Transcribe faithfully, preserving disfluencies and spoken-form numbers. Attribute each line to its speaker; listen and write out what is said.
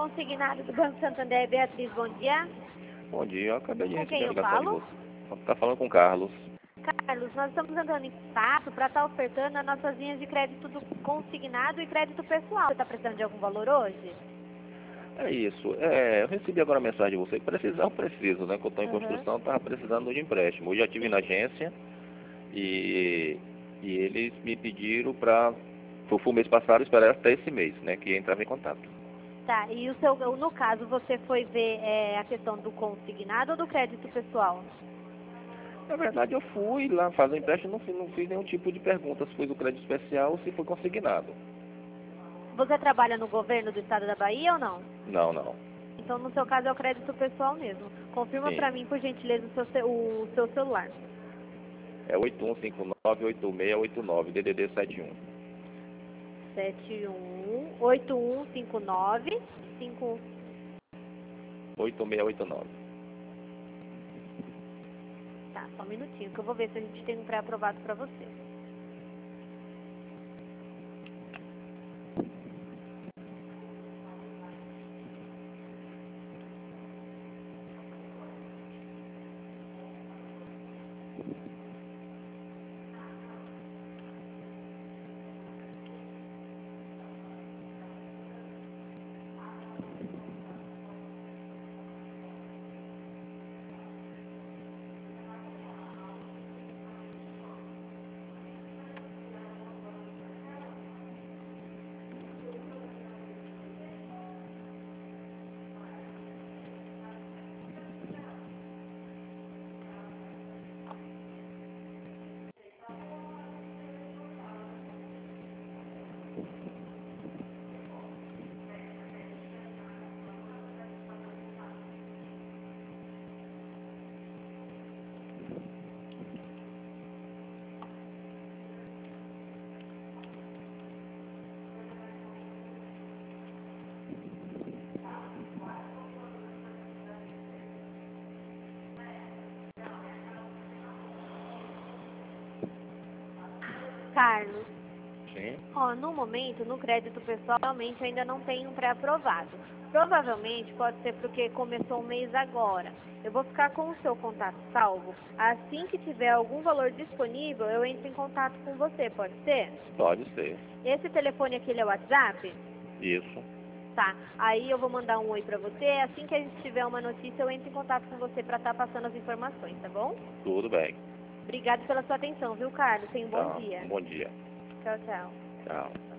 Speaker 1: Consignado do Banco Santander, Beatriz, bom dia.
Speaker 2: Bom dia, eu acabei de
Speaker 1: Com
Speaker 2: receber
Speaker 1: quem
Speaker 2: a
Speaker 1: eu
Speaker 2: ligação de
Speaker 1: falo?
Speaker 2: você. Está falando com o Carlos.
Speaker 1: Carlos, nós estamos entrando em contato para estar ofertando as nossas linhas de crédito do consignado e crédito pessoal. Você está precisando de algum valor hoje?
Speaker 2: É isso. É, eu recebi agora a mensagem de você. Precisar, eu preciso, né? Que eu estou em
Speaker 1: Uhum.
Speaker 2: construção, estava precisando de empréstimo. Hoje já estive na agência e, e eles me pediram para... Foi o mês passado, esperar até esse mês, né? Que entrava em contato.
Speaker 1: Tá, e o seu, no caso, você foi ver é, a questão do consignado ou do crédito pessoal?
Speaker 2: Na verdade, eu fui lá fazer o empréstimo, não fiz, não fiz nenhum tipo de pergunta se foi do crédito especial ou se foi consignado.
Speaker 1: Você trabalha no governo do estado da Bahia ou não?
Speaker 2: Não, não.
Speaker 1: Então, no seu caso, é o crédito pessoal mesmo. Confirma
Speaker 2: Sim.
Speaker 1: para mim, por gentileza, o seu, ce- o seu celular.
Speaker 2: É oito um cinco nove oito seis oito nove, D D D sete um.
Speaker 1: sete um oito um cinco nove cinco.
Speaker 2: oito seis oito nove.
Speaker 1: Tá, só um minutinho que eu vou ver se a gente tem um pré-aprovado para você. Carlos,
Speaker 2: Sim.
Speaker 1: ó, no momento, no crédito pessoal, realmente ainda não tem um pré-aprovado. Provavelmente pode ser porque começou o mês agora. Eu vou ficar com o seu contato salvo. Assim que tiver algum valor disponível, eu entro em contato com você, pode ser?
Speaker 2: Pode ser.
Speaker 1: Esse telefone aqui ele é o WhatsApp?
Speaker 2: Isso.
Speaker 1: Tá. Aí eu vou mandar um oi pra você. Assim que a gente tiver uma notícia, eu entro em contato com você pra estar passando as informações, tá bom?
Speaker 2: Tudo bem.
Speaker 1: Obrigada pela sua atenção, viu, Carlos? Tenha um bom
Speaker 2: Tá.
Speaker 1: dia.
Speaker 2: Um bom dia.
Speaker 1: Tchau, tchau.
Speaker 2: Tchau.